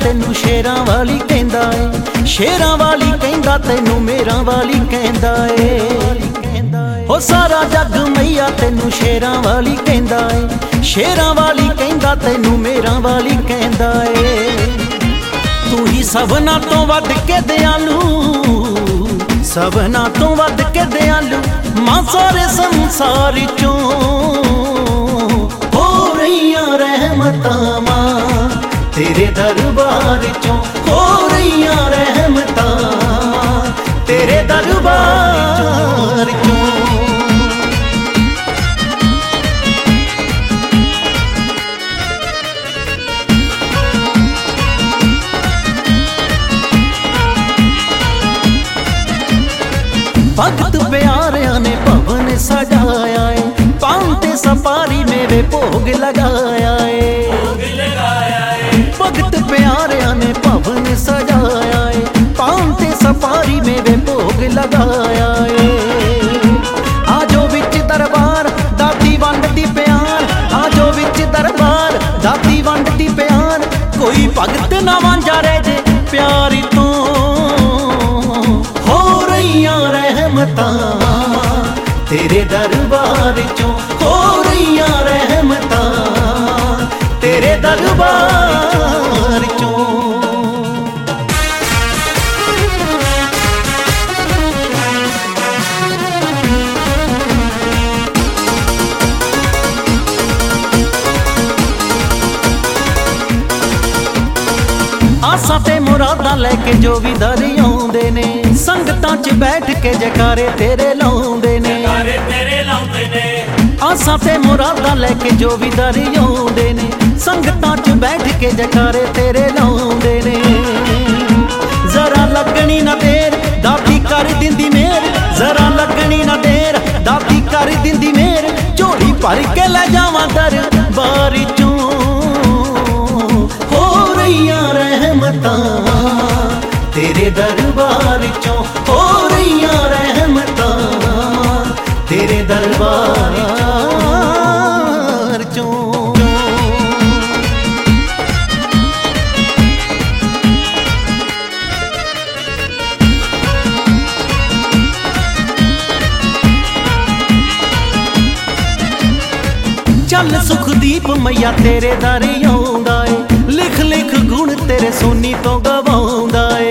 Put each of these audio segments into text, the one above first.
ਤੈਨੂੰ ਸ਼ੇਰਾਂ ਵਾਲੀ ਕਹਿੰਦਾ ਏ, ਸ਼ੇਰਾਂ ਵਾਲੀ ਕਹਿੰਦਾ ਤੈਨੂੰ ਮੇਰਾਂ ਵਾਲੀ ਕਹਿੰਦਾ ਏ। ਹੋ ਸਾਰਾ ਜੱਗ ਮਈਆ ਤੈਨੂੰ ਸ਼ੇਰਾਂ ਵਾਲੀ ਕਹਿੰਦਾ ਏ, ਸ਼ੇਰਾਂ ਵਾਲੀ ਕਹਿੰਦਾ ਤੈਨੂੰ ਮੇਰਾਂ ਵਾਲੀ ਕਹਿੰਦਾ ਏ। ਤੂੰ ਹੀ ਸਭਨਾਂ ਤੋਂ ਵੱਧ ਕੇ ਦਿਆਲੂ, ਸਭਨਾਂ ਤੋਂ ਵੱਧ ਕੇ ਦਿਆਲੂ ਮਾਂ ਸਾਰੇ ਸੰਸਾਰ ਚੋਂ। ਹੋ ਰਹੀਆਂ ਰਹਿਮਤਾਂ ਮਾਂ ਤੇਰੇ ਦਰਬਾਰ ਚੋਂ, ਹੋ ਰਹੀਆਂ ਰਹਿਮਤਾਂ ਤੇਰੇ ਦਰਬਾਰ ਚੋਂ। भगत प्यारियां ने भवन सजाया है, पान ते सपारी मेवे भोग लगाया है। भगत प्यारियां ने भवन सजाया है, पान ते सपारी मेवे भोग लगाया है। आजो विच दरबार दाती वंडदी प्यार, आजो विच दरबार दाती वंडदी प्यार। कोई भगत ना वांझा रह जे प्यार तो। हो रहीਆਂ रहमतां तेरे दरबार चों, हो रहीਆਂ रहमतां तेरे दरबार चों। आसां ते मुरादां लैके जो भी दर आउंदे ने, संगतां च बैठ के जयकारे तेरे लाउंदे ने। आसां ते मुरादां लैके जो भी दर आउंदे ने, संगतां च बैठ के जयकारे तेरे लाउंदे ने। जरा लगनी ना देर दाती कर दिंदी मेर, जरा लगनी ना देर दाती कर दिंदी मेर। झोली भर के ले जावां दरबार चों। हो रहीਆਂ रहमतां तेरे दरबार चों, हो रहीਆਂ रहमतां तेरे दरबार चों। चल सुखदीप मैया तेरे दर आउंदा ए, लिख लिख गुण तेरे सोनी तो गवाउंदा ए।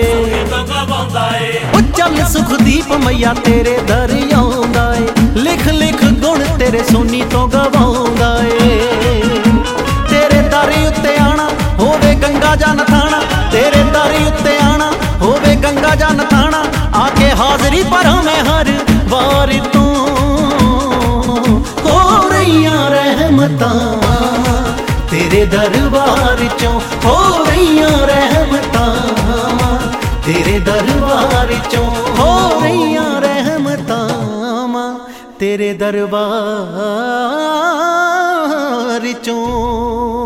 चल सुखदीप मैया तेरे दर आउंदा ए, लिख लिख गुण तेरे सोनी तो गवाउंदा ए। तेरे दर उत्ते आना होवे गंगा जन थाना, तेरे दर उत्ते आना होवे गंगा जन थाना। आके हाजरी पर मैं हर वार तू। हो रहीਆਂ रहमतां तेरे दरबार चों, हो रहीਆਂ रहमतां तेरे दरबार चों, हो रहीਆਂ रहमतां तेरे दरबार चों।